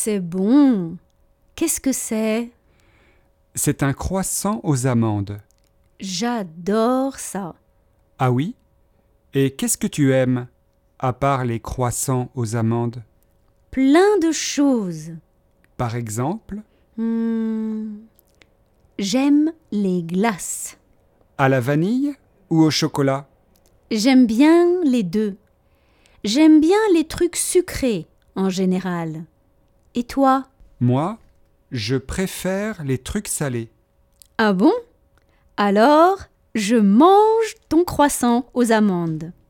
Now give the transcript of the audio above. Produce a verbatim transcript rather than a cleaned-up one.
C'est bon. Qu'est-ce que c'est? C'est un croissant aux amandes. J'adore ça. Ah oui? Et qu'est-ce que tu aimes, à part les croissants aux amandes? Plein de choses. Par exemple, Hmm, J'aime les glaces. à la vanille ou au chocolat? J'aime bien les deux. J'aime bien les trucs sucrés en général. Et toi? Moi, je préfère les trucs salés. Ah bon? Alors, je mange ton croissant aux amandes.